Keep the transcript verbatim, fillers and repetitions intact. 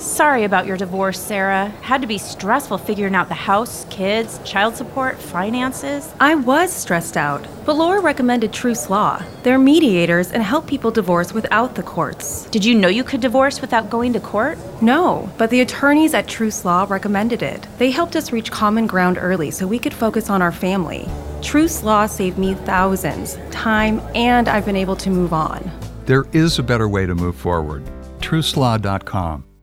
Sorry about your divorce, Sarah. Had to be stressful figuring out the house, kids, child support, finances. I was stressed out, but Laura recommended Truce Law. They're mediators and help people divorce without the courts. Did you know you could divorce without going to court? No, but the attorneys at Truce Law recommended it. They helped us reach common ground early so we could focus on our family. Truce Law saved me thousands, time, and I've been able to move on. There is a better way to move forward. truce law dot com.